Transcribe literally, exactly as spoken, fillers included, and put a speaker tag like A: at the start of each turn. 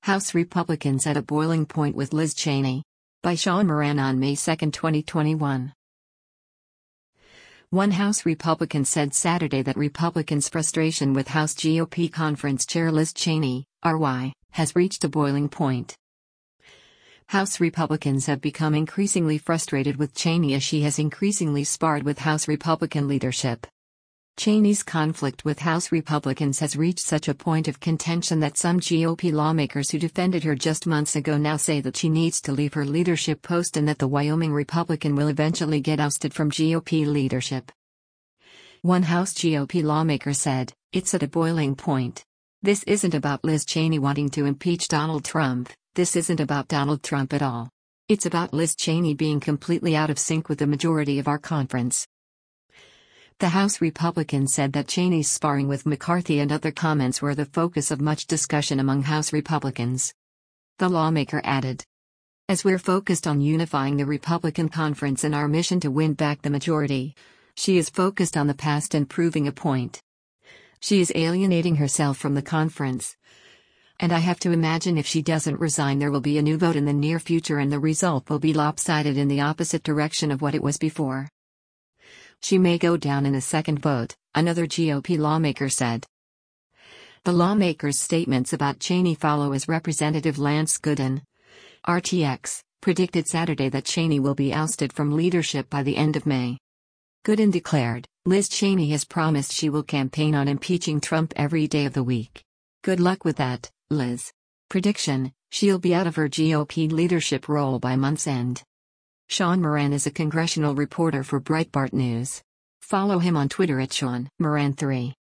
A: House Republicans at a boiling point with Liz Cheney. By Sean Moran on May second, twenty twenty-one. One House Republican said Saturday that Republicans' frustration with House G O P Conference Chair Liz Cheney, R Y, has reached a boiling point. House Republicans have become increasingly frustrated with Cheney as she has increasingly sparred with House Republican leadership. Cheney's conflict with House Republicans has reached such a point of contention that some G O P lawmakers who defended her just months ago now say that she needs to leave her leadership post and that the Wyoming Republican will eventually get ousted from G O P leadership. One House G O P lawmaker said, "It's at a boiling point. This isn't about Liz Cheney wanting to impeach Donald Trump, this isn't about Donald Trump at all. It's about Liz Cheney being completely out of sync with the majority of our conference." The House Republican said that Cheney's sparring with McCarthy and other comments were the focus of much discussion among House Republicans. The lawmaker added, "As we're focused on unifying the Republican conference in our mission to win back the majority, she is focused on the past and proving a point. She is alienating herself from the conference. And I have to imagine if she doesn't resign there will be a new vote in the near future and the result will be lopsided in the opposite direction of what it was before. She may go down in a second vote," another G O P lawmaker said. The lawmaker's statements about Cheney follow as Representative Lance Gooden, R T X, predicted Saturday that Cheney will be ousted from leadership by the end of May. Gooden declared, "Liz Cheney has promised she will campaign on impeaching Trump every day of the week. Good luck with that, Liz. Prediction, she'll be out of her G O P leadership role by month's end." Sean Moran is a congressional reporter for Breitbart News. Follow him on Twitter at Sean Moran three.